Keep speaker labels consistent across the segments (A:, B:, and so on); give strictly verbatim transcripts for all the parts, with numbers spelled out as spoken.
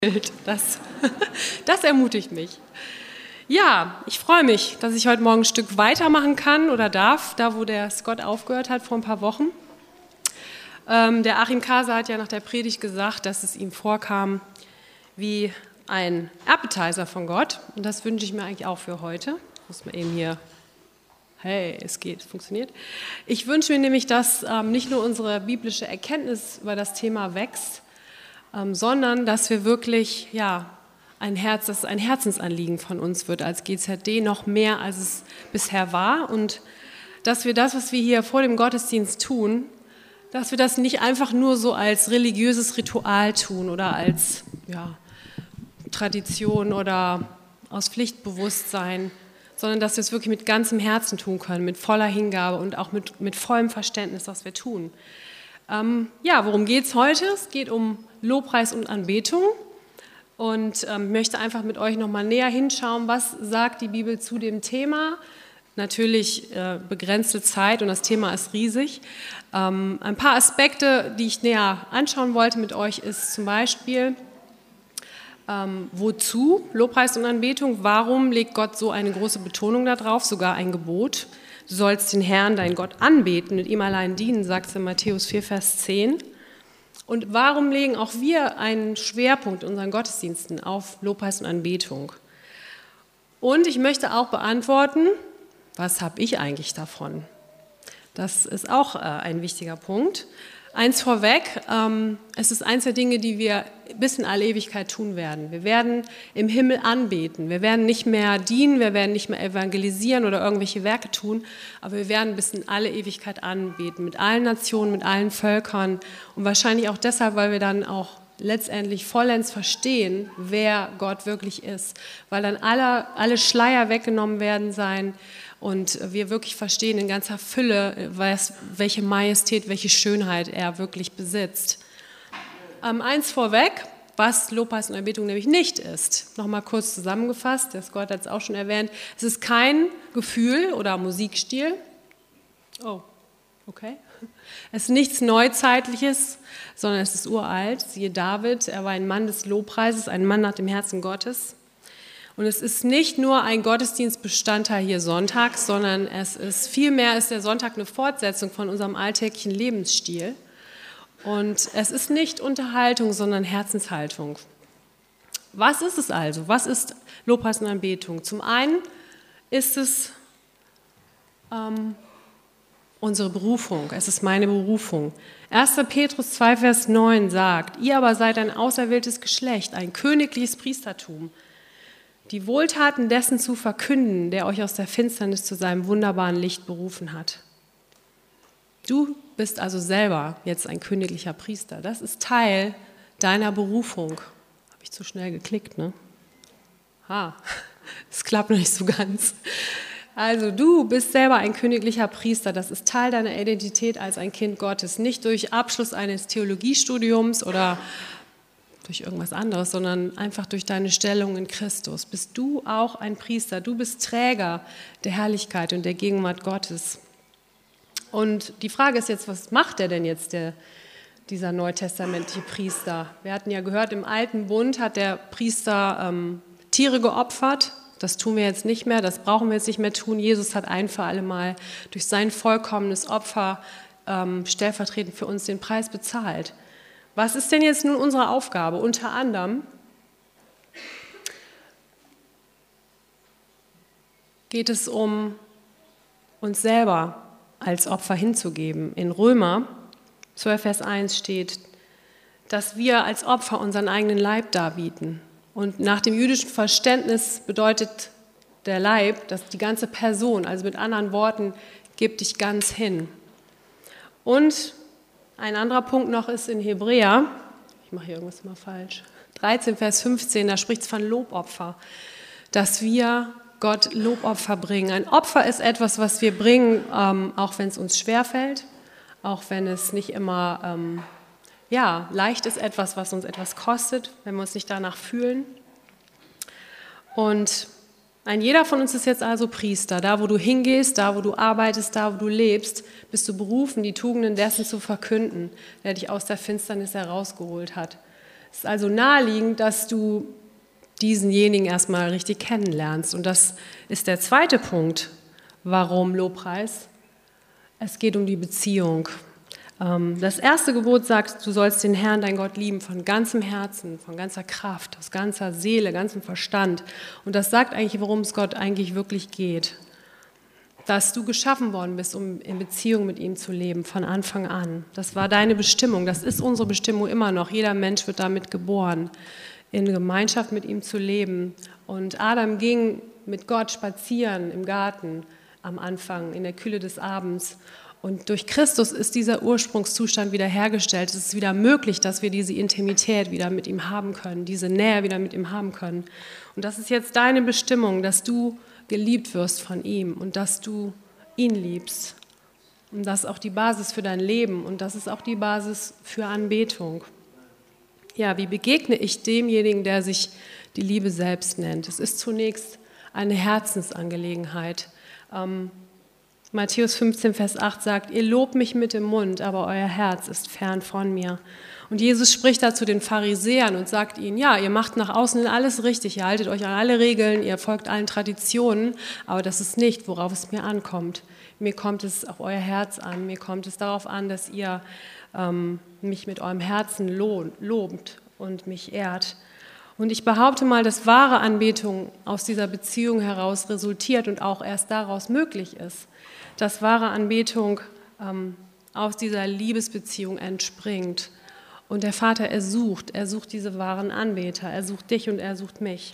A: Das, das ermutigt mich. Ja, ich freue mich, dass ich heute Morgen ein Stück weitermachen kann oder darf, da wo der Scott aufgehört hat vor ein paar Wochen. Ähm, der Achim Kase hat ja nach der Predigt gesagt, dass es ihm vorkam wie ein Appetizer von Gott. Und das wünsche ich mir eigentlich auch für heute. Muss man eben hier, hey, es geht, es funktioniert. Ich wünsche mir nämlich, dass ähm, nicht nur unsere biblische Erkenntnis über das Thema wächst, ähm, sondern dass wir wirklich, ja, ein Herz, dass es ein Herzensanliegen von uns wird als G Z D, noch mehr als es bisher war. Und dass wir das, was wir hier vor dem Gottesdienst tun, dass wir das nicht einfach nur so als religiöses Ritual tun oder als ja, Tradition oder aus Pflichtbewusstsein, sondern dass wir es wirklich mit ganzem Herzen tun können, mit voller Hingabe und auch mit, mit vollem Verständnis, was wir tun. Ähm, ja, worum geht es heute? Es geht um Lobpreis und Anbetung. Und ähm, möchte einfach mit euch nochmal näher hinschauen, was sagt die Bibel zu dem Thema. Natürlich äh, begrenzte Zeit und das Thema ist riesig. Ähm, ein paar Aspekte, die ich näher anschauen wollte mit euch, ist zum Beispiel, ähm, wozu Lobpreis und Anbetung? Warum legt Gott so eine große Betonung darauf, sogar ein Gebot? Du sollst den Herrn, deinen Gott, anbeten und ihm allein dienen, sagt es in Matthäus vier, Vers zehn. Und warum legen auch wir einen Schwerpunkt in unseren Gottesdiensten auf Lobpreis und Anbetung? Und ich möchte auch beantworten, was habe ich eigentlich davon? Das ist auch äh, ein wichtiger Punkt. Eins vorweg, ähm, es ist eins der Dinge, die wir bis in alle Ewigkeit tun werden. Wir werden im Himmel anbeten. Wir werden nicht mehr dienen, wir werden nicht mehr evangelisieren oder irgendwelche Werke tun, aber wir werden bis in alle Ewigkeit anbeten, mit allen Nationen, mit allen Völkern und wahrscheinlich auch deshalb, weil wir dann auch letztendlich vollends verstehen, wer Gott wirklich ist, weil dann alle, alle Schleier weggenommen werden sein und wir wirklich verstehen in ganzer Fülle, welche Majestät, welche Schönheit er wirklich besitzt. Ähm, eins vorweg, was Lobpreis und Anbetung nämlich nicht ist. Nochmal kurz zusammengefasst, der Scott hat es auch schon erwähnt. Es ist kein Gefühl oder Musikstil. Oh, okay. Es ist nichts Neuzeitliches, sondern es ist uralt. Siehe David, er war ein Mann des Lobpreises, ein Mann nach dem Herzen Gottes. Und es ist nicht nur ein Gottesdienstbestandteil hier sonntags, sondern es ist vielmehr ist der Sonntag eine Fortsetzung von unserem alltäglichen Lebensstil. Und es ist nicht Unterhaltung, sondern Herzenshaltung. Was ist es also? Was ist Lobpreis und Anbetung? Zum einen ist es ähm, unsere Berufung. Es ist meine Berufung. erster Petrus zwei, Vers neun sagt, ihr aber seid ein auserwähltes Geschlecht, ein königliches Priestertum, die Wohltaten dessen zu verkünden, der euch aus der Finsternis zu seinem wunderbaren Licht berufen hat. Du bist also selber jetzt ein königlicher Priester. Das ist Teil deiner Berufung. Habe ich zu schnell geklickt, ne? Ha, es klappt noch nicht so ganz. Also du bist selber ein königlicher Priester. Das ist Teil deiner Identität als ein Kind Gottes. Nicht durch Abschluss eines Theologiestudiums oder durch irgendwas anderes, sondern einfach durch deine Stellung in Christus. Bist du auch ein Priester. Du bist Träger der Herrlichkeit und der Gegenwart Gottes. Und die Frage ist jetzt, was macht der denn jetzt, der, dieser neutestamentliche Priester? Wir hatten ja gehört, im Alten Bund hat der Priester ähm, Tiere geopfert. Das tun wir jetzt nicht mehr, das brauchen wir jetzt nicht mehr tun. Jesus hat ein für alle Mal durch sein vollkommenes Opfer ähm, stellvertretend für uns den Preis bezahlt. Was ist denn jetzt nun unsere Aufgabe? Unter anderem geht es um uns selber als Opfer hinzugeben. In Römer zwölf, Vers eins steht, dass wir als Opfer unseren eigenen Leib darbieten. Und nach dem jüdischen Verständnis bedeutet der Leib, dass die ganze Person, also mit anderen Worten, gib dich ganz hin. Und ein anderer Punkt noch ist in Hebräer, ich mache hier irgendwas immer falsch, dreizehn, Vers fünfzehn, da spricht es von Lobopfer, dass wir Gott Lobopfer bringen. Ein Opfer ist etwas, was wir bringen, ähm, auch wenn es uns schwerfällt, auch wenn es nicht immer ähm, ja, leicht ist, etwas, was uns etwas kostet, wenn wir uns nicht danach fühlen. Und ein jeder von uns ist jetzt also Priester. Da, wo du hingehst, da, wo du arbeitest, da, wo du lebst, bist du berufen, die Tugenden dessen zu verkünden, der dich aus der Finsternis herausgeholt hat. Es ist also naheliegend, dass du diesenjenigen erstmal richtig kennenlernst. Und das ist der zweite Punkt, warum Lobpreis. Es geht um die Beziehung. Das erste Gebot sagt, du sollst den Herrn, dein Gott, lieben von ganzem Herzen, von ganzer Kraft, aus ganzer Seele, ganzem Verstand. Und das sagt eigentlich, worum es Gott eigentlich wirklich geht. Dass du geschaffen worden bist, um in Beziehung mit ihm zu leben, von Anfang an. Das war deine Bestimmung, das ist unsere Bestimmung immer noch. Jeder Mensch wird damit geboren, in Gemeinschaft mit ihm zu leben. Und Adam ging mit Gott spazieren im Garten am Anfang, in der Kühle des Abends. Und durch Christus ist dieser Ursprungszustand wiederhergestellt. Es ist wieder möglich, dass wir diese Intimität wieder mit ihm haben können, diese Nähe wieder mit ihm haben können. Und das ist jetzt deine Bestimmung, dass du geliebt wirst von ihm und dass du ihn liebst. Und das ist auch die Basis für dein Leben und das ist auch die Basis für Anbetung. Ja, wie begegne ich demjenigen, der sich die Liebe selbst nennt? Es ist zunächst eine Herzensangelegenheit. Ähm, Matthäus fünfzehn, Vers acht sagt, ihr lobt mich mit dem Mund, aber euer Herz ist fern von mir. Und Jesus spricht da zu den Pharisäern und sagt ihnen, ja, ihr macht nach außen alles richtig, ihr haltet euch an alle Regeln, ihr folgt allen Traditionen, aber das ist nicht, worauf es mir ankommt. Mir kommt es auf euer Herz an, mir kommt es darauf an, dass ihr ähm, mich mit eurem Herzen lobt und mich ehrt. Und ich behaupte mal, dass wahre Anbetung aus dieser Beziehung heraus resultiert und auch erst daraus möglich ist. Dass wahre Anbetung ähm, aus dieser Liebesbeziehung entspringt. Und der Vater, er sucht, er sucht diese wahren Anbeter, er sucht dich und er sucht mich.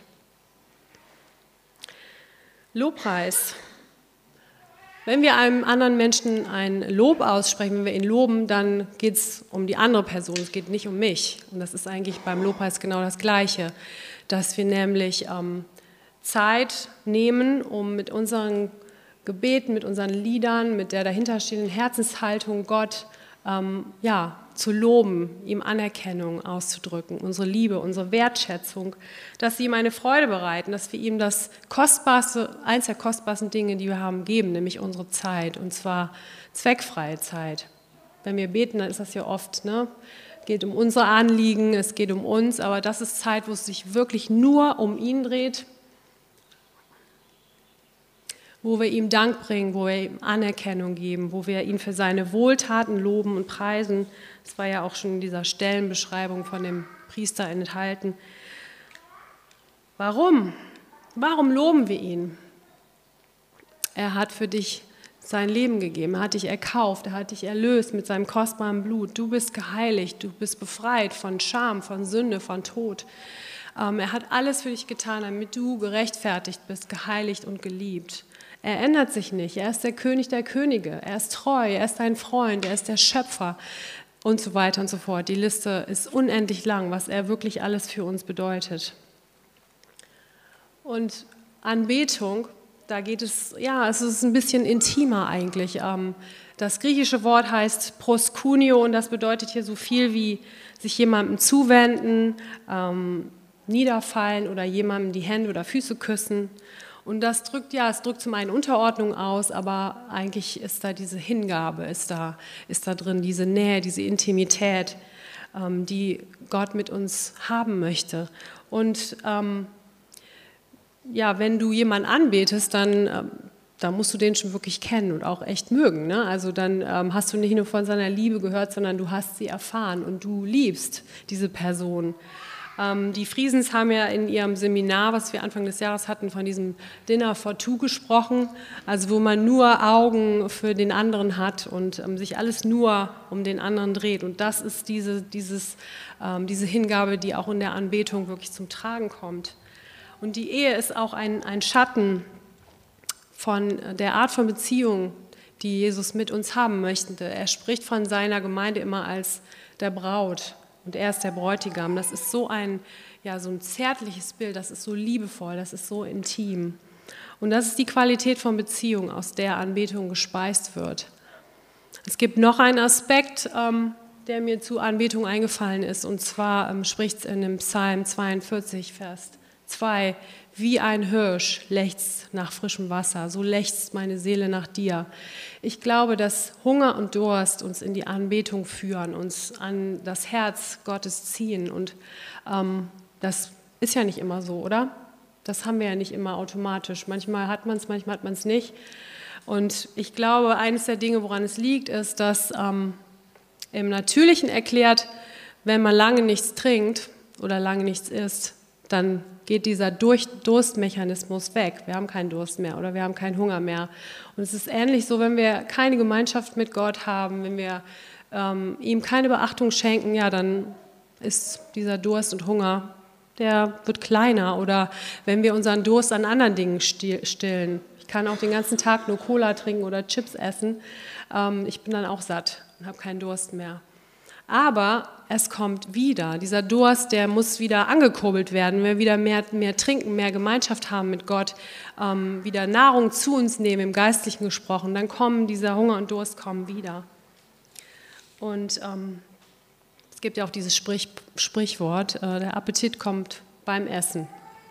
A: Lobpreis. Wenn wir einem anderen Menschen ein Lob aussprechen, wenn wir ihn loben, dann geht es um die andere Person, es geht nicht um mich. Und das ist eigentlich beim Lobpreis genau das Gleiche, dass wir nämlich ähm, Zeit nehmen, um mit unseren Gebeten, mit unseren Liedern, mit der dahinterstehenden Herzenshaltung Gott ähm, ja, zu loben, ihm Anerkennung auszudrücken, unsere Liebe, unsere Wertschätzung, dass sie ihm eine Freude bereiten, dass wir ihm das kostbarste, eins der kostbarsten Dinge, die wir haben, geben, nämlich unsere Zeit, und zwar zweckfreie Zeit. Wenn wir beten, dann ist das ja oft, ne? Es geht um unsere Anliegen, es geht um uns, aber das ist Zeit, wo es sich wirklich nur um ihn dreht, wo wir ihm Dank bringen, wo wir ihm Anerkennung geben, wo wir ihn für seine Wohltaten loben und preisen. Das war ja auch schon in dieser Stellenbeschreibung von dem Priester enthalten. Warum? Warum loben wir ihn? Er hat für dich sein Leben gegeben, er hat dich erkauft, er hat dich erlöst mit seinem kostbaren Blut. Du bist geheiligt, du bist befreit von Scham, von Sünde, von Tod. Er hat alles für dich getan, damit du gerechtfertigt bist, geheiligt und geliebt. Er ändert sich nicht, er ist der König der Könige, er ist treu, er ist dein Freund, er ist der Schöpfer und so weiter und so fort. Die Liste ist unendlich lang, was er wirklich alles für uns bedeutet. Und Anbetung, da geht es, ja, es ist ein bisschen intimer eigentlich. Das griechische Wort heißt proskuneo und das bedeutet hier so viel wie sich jemandem zuwenden, niederfallen oder jemandem die Hände oder Füße küssen. Und das drückt, ja, es drückt zum einen Unterordnung aus, aber eigentlich ist da diese Hingabe, ist da, ist da drin, diese Nähe, diese Intimität, ähm, die Gott mit uns haben möchte. Und ähm, ja, wenn du jemanden anbetest, dann, ähm, dann musst du den schon wirklich kennen und auch echt mögen. Ne? Also dann ähm, hast du nicht nur von seiner Liebe gehört, sondern du hast sie erfahren und du liebst diese Person. Die Friesens haben ja in ihrem Seminar, was wir Anfang des Jahres hatten, von diesem Dinner for Two gesprochen, also wo man nur Augen für den anderen hat und ähm, sich alles nur um den anderen dreht. Und das ist diese, dieses, ähm, diese Hingabe, die auch in der Anbetung wirklich zum Tragen kommt. Und die Ehe ist auch ein, ein Schatten von der Art von Beziehung, die Jesus mit uns haben möchte. Er spricht von seiner Gemeinde immer als der Braut. Und er ist der Bräutigam. Das ist so ein, ja, so ein zärtliches Bild, das ist so liebevoll, das ist so intim. Und das ist die Qualität von Beziehung, aus der Anbetung gespeist wird. Es gibt noch einen Aspekt, ähm, der mir zu Anbetung eingefallen ist, und zwar ähm, spricht es in dem Psalm zweiundvierzig, Vers Zwei, wie ein Hirsch lechzt nach frischem Wasser, so lechzt meine Seele nach dir. Ich glaube, dass Hunger und Durst uns in die Anbetung führen, uns an das Herz Gottes ziehen. Und ähm, das ist ja nicht immer so, oder? Das haben wir ja nicht immer automatisch. Manchmal hat man es, manchmal hat man es nicht. Und ich glaube, eines der Dinge, woran es liegt, ist, dass ähm, im Natürlichen erklärt, wenn man lange nichts trinkt oder lange nichts isst, dann geht dieser Durstmechanismus weg. Wir haben keinen Durst mehr oder wir haben keinen Hunger mehr. Und es ist ähnlich so, wenn wir keine Gemeinschaft mit Gott haben, wenn wir ähm, ihm keine Beachtung schenken, ja, dann ist dieser Durst und Hunger, der wird kleiner. Oder wenn wir unseren Durst an anderen Dingen stillen. Ich kann auch den ganzen Tag nur Cola trinken oder Chips essen. Ähm, ich bin dann auch satt und habe keinen Durst mehr. Aber es kommt wieder. Dieser Durst, der muss wieder angekurbelt werden. Wenn wir wieder mehr, mehr trinken, mehr Gemeinschaft haben mit Gott, ähm, wieder Nahrung zu uns nehmen, im Geistlichen gesprochen, dann kommen dieser Hunger und Durst kommen wieder. Und ähm, es gibt ja auch dieses Sprich, Sprichwort, äh, der Appetit kommt beim Essen.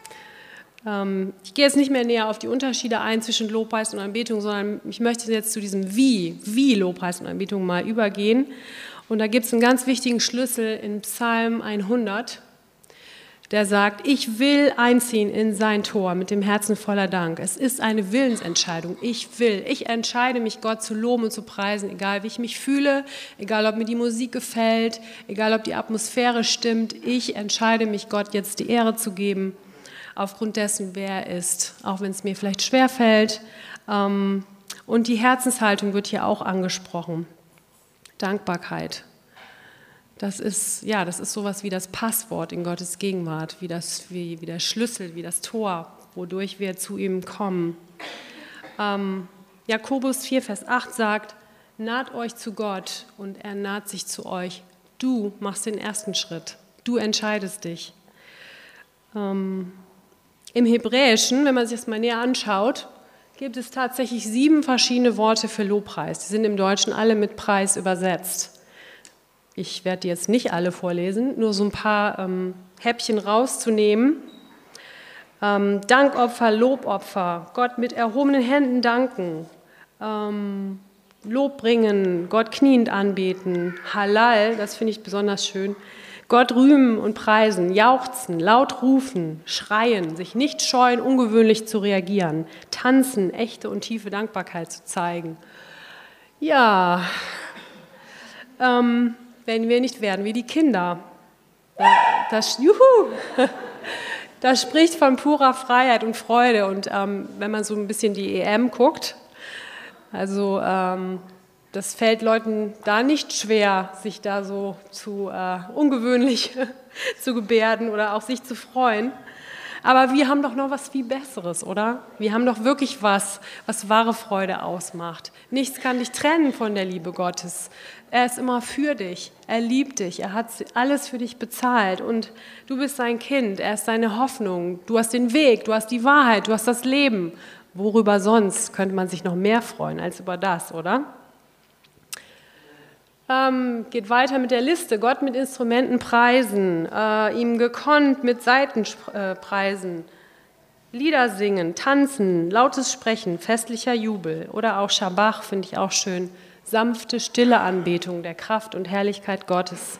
A: Ähm, ich gehe jetzt nicht mehr näher auf die Unterschiede ein zwischen Lobpreis und Anbetung, sondern ich möchte jetzt zu diesem Wie, wie Lobpreis und Anbetung mal übergehen. Und da gibt es einen ganz wichtigen Schlüssel in Psalm hundert, der sagt, ich will einziehen in sein Tor mit dem Herzen voller Dank. Es ist eine Willensentscheidung. Ich will, ich entscheide mich, Gott zu loben und zu preisen, egal wie ich mich fühle, egal ob mir die Musik gefällt, egal ob die Atmosphäre stimmt. Ich entscheide mich, Gott jetzt die Ehre zu geben, aufgrund dessen, wer er ist, auch wenn es mir vielleicht schwerfällt. Und die Herzenshaltung wird hier auch angesprochen. Dankbarkeit. Das ist, ja, das ist sowas wie das Passwort in Gottes Gegenwart, wie, das, wie, wie der Schlüssel, wie das Tor, wodurch wir zu ihm kommen. Ähm, Jakobus vier, Vers acht sagt, naht euch zu Gott und er naht sich zu euch. Du machst den ersten Schritt. Du entscheidest dich. Ähm, Im Hebräischen, wenn man sich das mal näher anschaut, gibt es tatsächlich sieben verschiedene Worte für Lobpreis. Die sind im Deutschen alle mit Preis übersetzt. Ich werde die jetzt nicht alle vorlesen, nur so ein paar ähm, Häppchen rauszunehmen. Ähm, Dankopfer, Lobopfer, Gott mit erhobenen Händen danken, ähm, Lob bringen, Gott kniend anbeten, Halal, das finde ich besonders schön, Gott rühmen und preisen, jauchzen, laut rufen, schreien, sich nicht scheuen, ungewöhnlich zu reagieren, tanzen, echte und tiefe Dankbarkeit zu zeigen. Ja, ähm, wenn wir nicht werden wie die Kinder. Das, juhu, das spricht von purer Freiheit und Freude. Und ähm, wenn man so ein bisschen die E M guckt, also ähm, das fällt Leuten da nicht schwer, sich da so zu äh, ungewöhnlich zu gebärden oder auch sich zu freuen. Aber wir haben doch noch was viel Besseres, oder? Wir haben doch wirklich was, was wahre Freude ausmacht. Nichts kann dich trennen von der Liebe Gottes. Er ist immer für dich, er liebt dich, er hat alles für dich bezahlt und du bist sein Kind, er ist deine Hoffnung. Du hast den Weg, du hast die Wahrheit, du hast das Leben. Worüber sonst könnte man sich noch mehr freuen als über das, oder? Ähm, geht weiter mit der Liste. Gott mit Instrumenten preisen, äh, ihm gekonnt mit Saiten äh, preisen, Lieder singen, tanzen, lautes Sprechen, festlicher Jubel oder auch Schabach, finde ich auch schön, sanfte, stille Anbetung der Kraft und Herrlichkeit Gottes.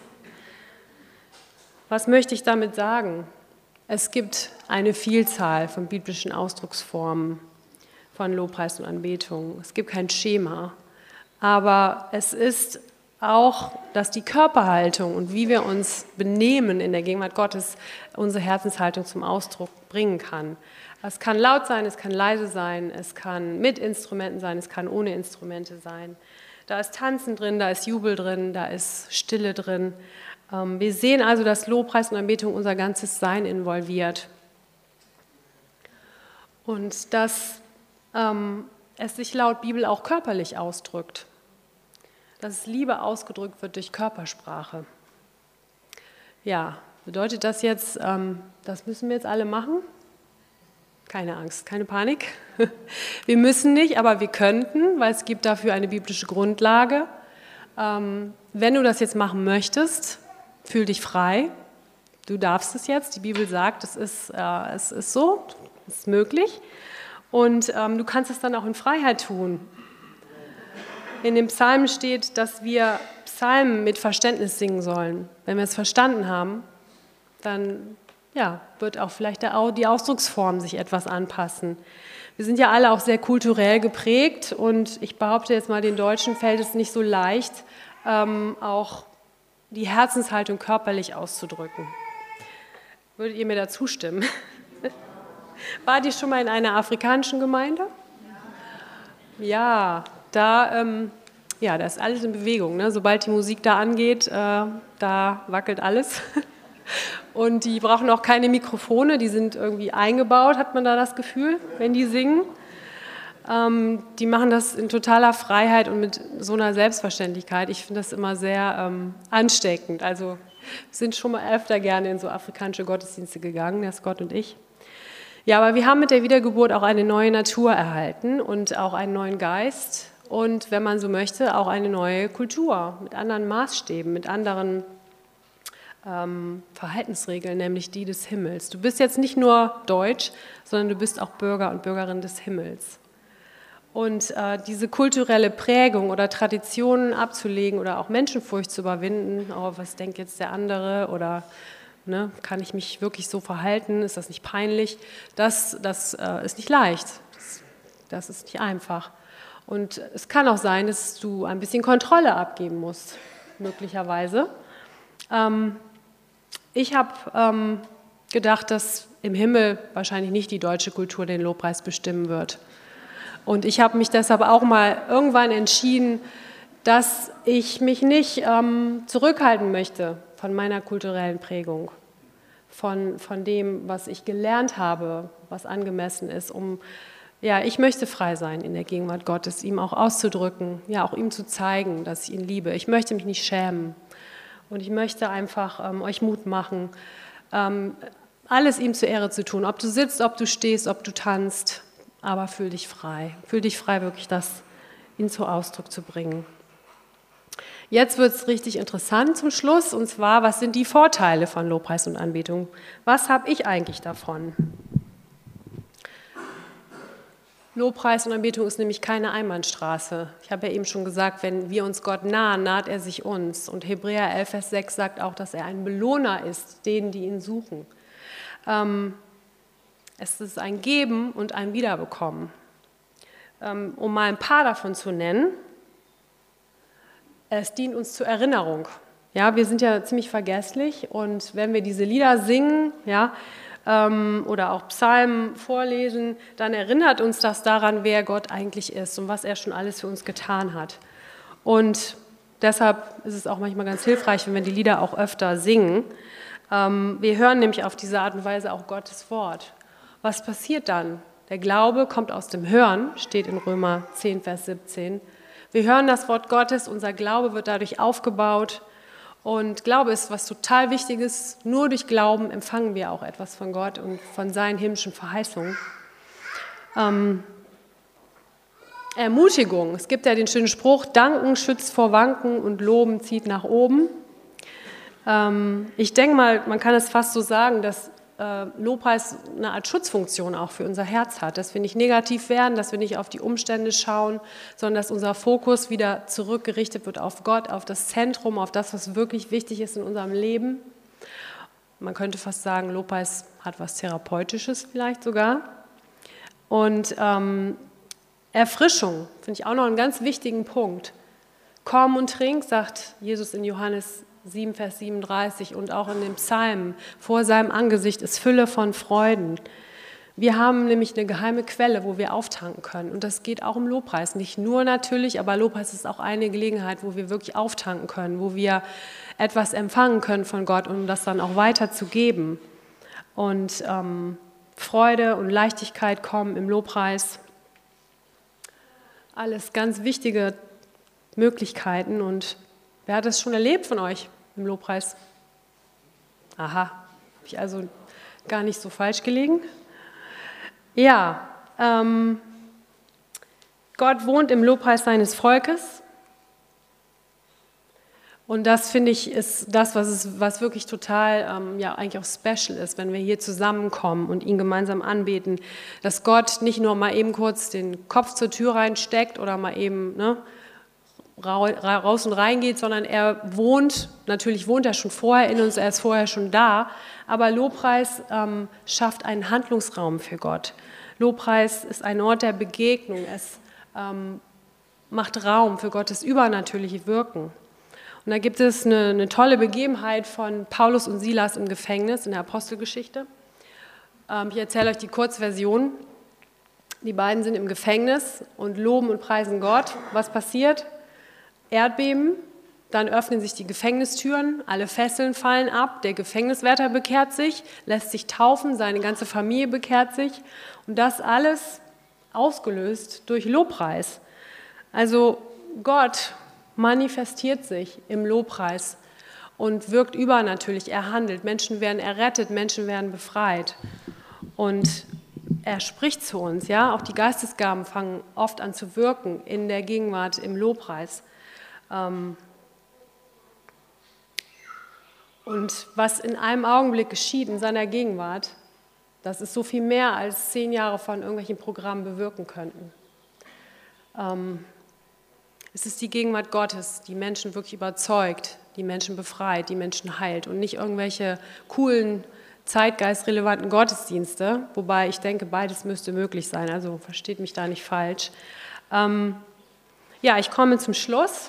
A: Was möchte ich damit sagen? Es gibt eine Vielzahl von biblischen Ausdrucksformen von Lobpreis und Anbetung. Es gibt kein Schema, aber es ist auch, dass die Körperhaltung und wie wir uns benehmen in der Gegenwart Gottes unsere Herzenshaltung zum Ausdruck bringen kann. Es kann laut sein, es kann leise sein, es kann mit Instrumenten sein, es kann ohne Instrumente sein. Da ist Tanzen drin, da ist Jubel drin, da ist Stille drin. Wir sehen also, dass Lobpreis und Anbetung unser ganzes Sein involviert. Und dass ähm, es sich laut Bibel auch körperlich ausdrückt. Dass Liebe ausgedrückt wird durch Körpersprache. Ja, bedeutet das jetzt, ähm, das müssen wir jetzt alle machen? Keine Angst, keine Panik. Wir müssen nicht, aber wir könnten, weil es gibt dafür eine biblische Grundlage. Ähm, wenn du das jetzt machen möchtest, fühl dich frei. Du darfst es jetzt. Die Bibel sagt, es ist, äh, es ist so, es ist möglich. Und ähm, du kannst es dann auch in Freiheit tun. In dem Psalm steht, dass wir Psalmen mit Verständnis singen sollen. Wenn wir es verstanden haben, dann ja, wird auch vielleicht der, die Ausdrucksform sich etwas anpassen. Wir sind ja alle auch sehr kulturell geprägt und ich behaupte jetzt mal, den Deutschen fällt es nicht so leicht, ähm, auch die Herzenshaltung körperlich auszudrücken. Würdet ihr mir da zustimmen? Wart ihr schon mal in einer afrikanischen Gemeinde? Ja, da, ähm, ja, da ist alles in Bewegung. Ne? Sobald die Musik da angeht, äh, da wackelt alles. Und die brauchen auch keine Mikrofone, die sind irgendwie eingebaut, hat man da das Gefühl, wenn die singen. Ähm, die machen das in totaler Freiheit und mit so einer Selbstverständlichkeit. Ich finde das immer sehr ähm, ansteckend. Also wir sind schon mal öfter gerne in so afrikanische Gottesdienste gegangen, der Scott und ich. Ja, aber wir haben mit der Wiedergeburt auch eine neue Natur erhalten und auch einen neuen Geist und, wenn man so möchte, auch eine neue Kultur mit anderen Maßstäben, mit anderen ähm, Verhaltensregeln, nämlich die des Himmels. Du bist jetzt nicht nur Deutsch, sondern du bist auch Bürger und Bürgerin des Himmels. Und äh, diese kulturelle Prägung oder Traditionen abzulegen oder auch Menschenfurcht zu überwinden, oh, was denkt jetzt der andere oder ne, kann ich mich wirklich so verhalten, ist das nicht peinlich, das, das äh, ist nicht leicht, das, das ist nicht einfach. Und es kann auch sein, dass du ein bisschen Kontrolle abgeben musst, möglicherweise. Ähm, ich habe ähm, gedacht, dass im Himmel wahrscheinlich nicht die deutsche Kultur den Lobpreis bestimmen wird. Und ich habe mich deshalb auch mal irgendwann entschieden, dass ich mich nicht ähm, zurückhalten möchte von meiner kulturellen Prägung, von, von dem, was ich gelernt habe, was angemessen ist, um, ja, ich möchte frei sein in der Gegenwart Gottes, ihm auch auszudrücken, ja, auch ihm zu zeigen, dass ich ihn liebe. Ich möchte mich nicht schämen und ich möchte einfach ähm, euch Mut machen, ähm, alles ihm zur Ehre zu tun, ob du sitzt, ob du stehst, ob du tanzt, aber fühl dich frei. Fühl dich frei, wirklich das ihn zum Ausdruck zu bringen. Jetzt wird es richtig interessant zum Schluss, und zwar, was sind die Vorteile von Lobpreis und Anbetung? Was habe ich eigentlich davon? Lobpreis und Anbetung ist nämlich keine Einbahnstraße. Ich habe ja eben schon gesagt, wenn wir uns Gott nahen, naht er sich uns. Und Hebräer elf, Vers sechs sagt auch, dass er ein Belohner ist, denen, die ihn suchen. Ähm, Es ist ein Geben und ein Wiederbekommen. Um mal ein paar davon zu nennen, es dient uns zur Erinnerung. Ja, wir sind ja ziemlich vergesslich und wenn wir diese Lieder singen, ja, oder auch Psalmen vorlesen, dann erinnert uns das daran, wer Gott eigentlich ist und was er schon alles für uns getan hat. Und deshalb ist es auch manchmal ganz hilfreich, wenn wir die Lieder auch öfter singen. Wir hören nämlich auf diese Art und Weise auch Gottes Wort. Was passiert dann? Der Glaube kommt aus dem Hören, steht in Römer zehn, Vers siebzehn. Wir hören das Wort Gottes, unser Glaube wird dadurch aufgebaut. Und Glaube ist was total Wichtiges. Nur durch Glauben empfangen wir auch etwas von Gott und von seinen himmlischen Verheißungen. Ähm, Ermutigung. Es gibt ja den schönen Spruch, Danken schützt vor Wanken und Loben zieht nach oben. Ähm, ich denke mal, man kann es fast so sagen, dass Lobpreis eine Art Schutzfunktion auch für unser Herz hat, dass wir nicht negativ werden, dass wir nicht auf die Umstände schauen, sondern dass unser Fokus wieder zurückgerichtet wird auf Gott, auf das Zentrum, auf das, was wirklich wichtig ist in unserem Leben. Man könnte fast sagen, Lobpreis hat was Therapeutisches vielleicht sogar. Und ähm, Erfrischung finde ich auch noch einen ganz wichtigen Punkt. Komm und trink, sagt Jesus in Johannes sieben, Vers siebenunddreißig und auch in dem Psalm, vor seinem Angesicht ist Fülle von Freuden. Wir haben nämlich eine geheime Quelle, wo wir auftanken können und das geht auch im Lobpreis. Nicht nur natürlich, aber Lobpreis ist auch eine Gelegenheit, wo wir wirklich auftanken können, wo wir etwas empfangen können von Gott, um das dann auch weiterzugeben. Und ähm, Freude und Leichtigkeit kommen im Lobpreis. Alles ganz wichtige Möglichkeiten und wer hat das schon erlebt von euch im Lobpreis? Aha, habe ich also gar nicht so falsch gelegen. Ja, ähm, Gott wohnt im Lobpreis seines Volkes Und das, finde ich, ist das, was, es, was wirklich total, ähm, ja, eigentlich auch special ist, wenn wir hier zusammenkommen und ihn gemeinsam anbeten, dass Gott nicht nur mal eben kurz den Kopf zur Tür reinsteckt oder mal eben ne, raus und reingeht, sondern er wohnt, natürlich wohnt er schon vorher in uns, er ist vorher schon da, aber Lobpreis ähm, schafft einen Handlungsraum für Gott. Lobpreis ist ein Ort der Begegnung, es ähm, macht Raum für Gottes übernatürliche Wirken. Und da gibt es eine, eine tolle Begebenheit von Paulus und Silas im Gefängnis in der Apostelgeschichte. Ähm, ich erzähle euch die Kurzversion. Die beiden sind im Gefängnis und loben und preisen Gott. Was passiert? Erdbeben, dann öffnen sich die Gefängnistüren, alle Fesseln fallen ab, der Gefängniswärter bekehrt sich, lässt sich taufen, seine ganze Familie bekehrt sich. Und das alles ausgelöst durch Lobpreis. Also Gott manifestiert sich im Lobpreis und wirkt übernatürlich, er handelt. Menschen werden errettet, Menschen werden befreit. Und er spricht zu uns, ja, auch die Geistesgaben fangen oft an zu wirken in der Gegenwart, im Lobpreis. Und was in einem Augenblick geschieht in seiner Gegenwart, das ist so viel mehr, als zehn Jahre von irgendwelchen Programmen bewirken könnten. Es ist die Gegenwart Gottes, die Menschen wirklich überzeugt, die Menschen befreit, die Menschen heilt und nicht irgendwelche coolen, zeitgeistrelevanten Gottesdienste, wobei ich denke, beides müsste möglich sein, also versteht mich da nicht falsch. Ähm, ja, ich komme zum Schluss.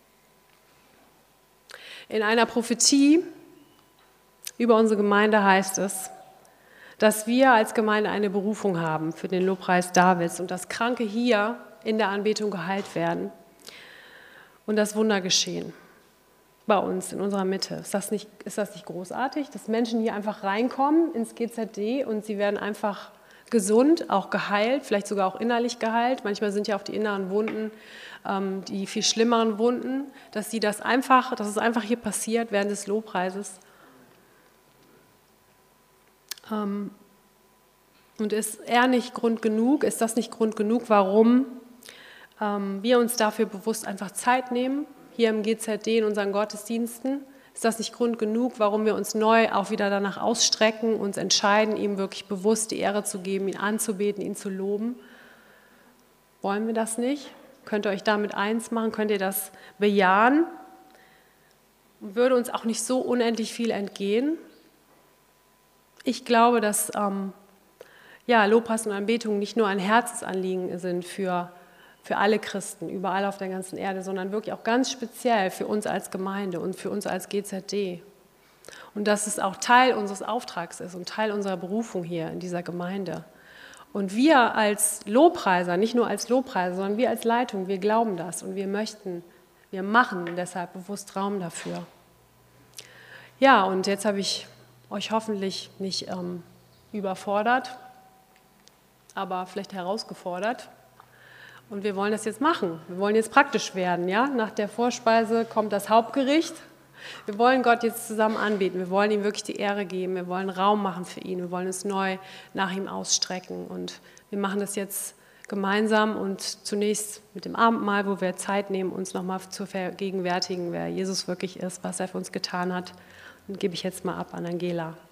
A: In einer Prophetie über unsere Gemeinde heißt es, dass wir als Gemeinde eine Berufung haben für den Lobpreis Davids und dass Kranke hier in der Anbetung geheilt werden. Und das Wunder geschehen bei uns, in unserer Mitte. Ist das nicht, ist das nicht großartig, dass Menschen hier einfach reinkommen ins G Z D und sie werden einfach gesund, auch geheilt, vielleicht sogar auch innerlich geheilt. Manchmal sind ja auch die inneren Wunden, ähm, die viel schlimmeren Wunden, dass sie das einfach, dass es einfach hier passiert während des Lobpreises. Ähm, und ist er nicht Grund genug, ist das nicht Grund genug, warum wir uns dafür bewusst einfach Zeit nehmen, hier im G Z D in unseren Gottesdiensten? Ist das nicht Grund genug, warum wir uns neu auch wieder danach ausstrecken, uns entscheiden, ihm wirklich bewusst die Ehre zu geben, ihn anzubeten, ihn zu loben? Wollen wir das nicht? Könnt ihr euch damit eins machen? Könnt ihr das bejahen? Würde uns auch nicht so unendlich viel entgehen? Ich glaube, dass ähm, ja, Lobpreis und Anbetung nicht nur ein Herzensanliegen sind für für alle Christen, überall auf der ganzen Erde, sondern wirklich auch ganz speziell für uns als Gemeinde und für uns als G Z D. Und dass es auch Teil unseres Auftrags ist und Teil unserer Berufung hier in dieser Gemeinde. Und wir als Lobpreiser, nicht nur als Lobpreiser, sondern wir als Leitung, wir glauben das und wir möchten, wir machen deshalb bewusst Raum dafür. Ja, und jetzt habe ich euch hoffentlich nicht ähm, überfordert, aber vielleicht herausgefordert. Und wir wollen das jetzt machen. Wir wollen jetzt praktisch werden. Ja? Nach der Vorspeise kommt das Hauptgericht. Wir wollen Gott jetzt zusammen anbeten. Wir wollen ihm wirklich die Ehre geben. Wir wollen Raum machen für ihn. Wir wollen uns neu nach ihm ausstrecken. Und wir machen das jetzt gemeinsam und zunächst mit dem Abendmahl, wo wir Zeit nehmen, uns nochmal zu vergegenwärtigen, wer Jesus wirklich ist, was er für uns getan hat. Und gebe ich jetzt mal ab an Angela.